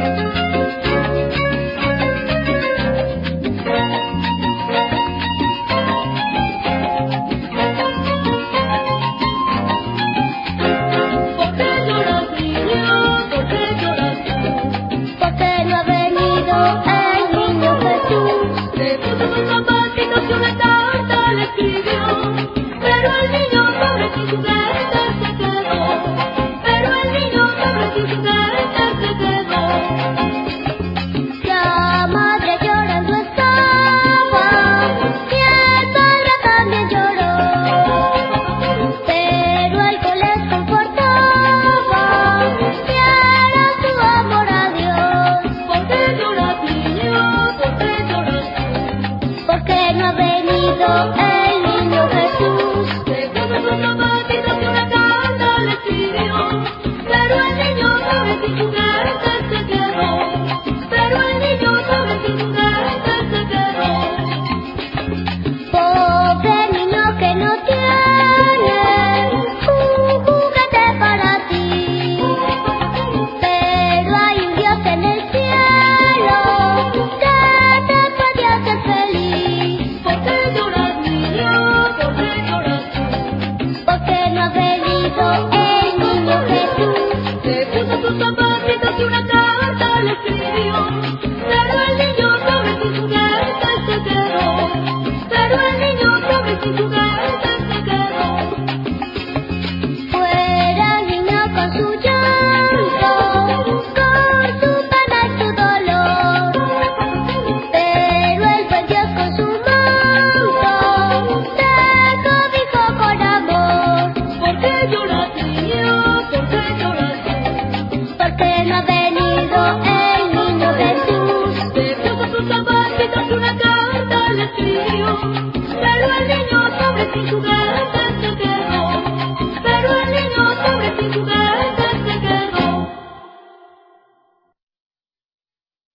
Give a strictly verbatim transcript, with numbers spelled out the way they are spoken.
El niño Jesús, que puso sus zapatitos y una carta le escribió, pero el niño sabe sin juguete se quedó, pero el niño sabe sin juguete se quedó. Pobre niño que no tiene un juguete para ti, pero hay un Dios en el cielo que te puede hacer feliz. ¿Por qué lloras, niño? ¿Por qué lloras tú? Porque no ha venido el niño Jesús, que puso sus zapatitos y una carta le escribió, pero el niño sabe sin juguete se quedó, pero el niño sabe sin juguete se quedó. Fuera el niño con su llanto, con su pena y su dolor, pero el buen Dios con su manto te cobijó con amor. ¿Por qué lloras, niño? ¿Por qué lloras tú? Porque no ha venido el niño Jesús, que puso sus zapatitos y una carta le escribió, pero el niño sabe sin jugar.